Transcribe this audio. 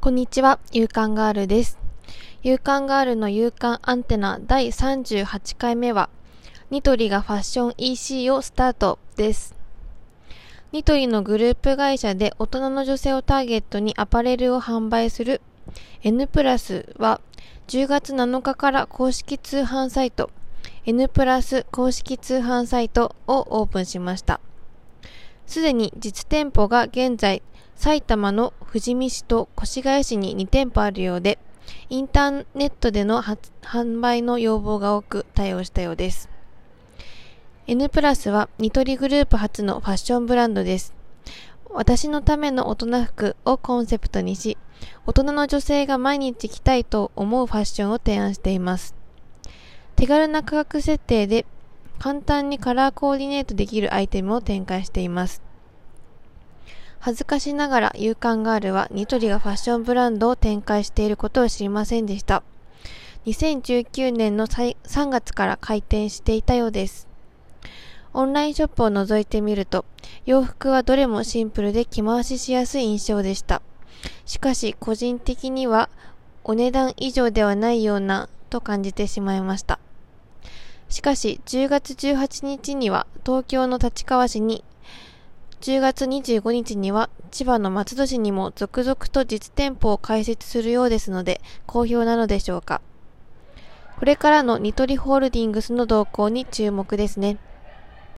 こんにちは、夕刊ガールです。夕刊ガールの夕刊アンテナ第38回目は、ニトリがファッション EC をスタートです。ニトリのグループ会社で大人の女性をターゲットにアパレルを販売する N プラスは10月7日から公式通販サイト N プラス公式通販サイトをオープンしました。すでに実店舗が現在埼玉の富士見市と越谷市に2店舗あるようで、インターネットでの販売の要望が多く対応したようです。N プラスはニトリグループ初のファッションブランドです。私のための大人服をコンセプトにし、大人の女性が毎日着たいと思うファッションを提案しています。手軽な価格設定で簡単にカラーコーディネートできるアイテムを展開しています。恥ずかしながら夕刊ガールはニトリがファッションブランドを展開していることを知りませんでした。2019年の3月から開店していたようです。オンラインショップを覗いてみると、洋服はどれもシンプルで着回ししやすい印象でした。しかし個人的にはお値段以上ではないようなと感じてしまいました。しかし10月18日には東京の立川市に、10月25日には千葉の松戸市にも続々と実店舗を開設するようですので、好評なのでしょうか。これからのニトリホールディングスの動向に注目ですね。